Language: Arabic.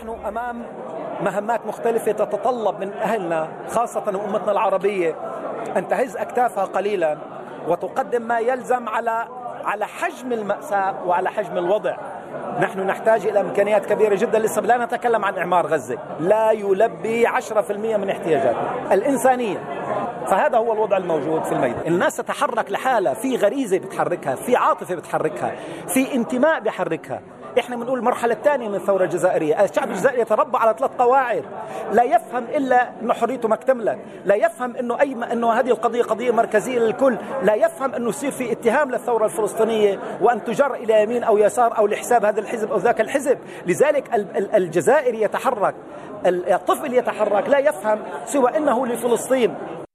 نحن أمام مهمات مختلفة تتطلب من أهلنا خاصة أمتنا العربية أن تهز أكتافها قليلا وتقدم ما يلزم على حجم المأساة وعلى حجم الوضع. نحن نحتاج إلى إمكانيات كبيرة جدا. لسه لا نتكلم عن إعمار غزة، لا يلبي 10% من احتياجاتنا الإنسانية. فهذا هو الوضع الموجود في الميدان. الناس تتحرك لحالها، في غريزة بتحركها، في عاطفة بتحركها، في انتماء بحركها. احنا بنقول المرحلة الثانية من الثورة الجزائرية. الشعب الجزائري يتربى على 3 قواعد، لا يفهم إلا أنه حريته ما اكتملت، لا يفهم أنه هذه القضية قضية مركزية للكل، لا يفهم أنه يصير في اتهام للثورة الفلسطينية وأن تجر إلى يمين أو يسار أو لحساب هذا الحزب أو ذاك الحزب. لذلك الجزائري يتحرك، الطفل يتحرك لا يفهم سوى أنه لفلسطين.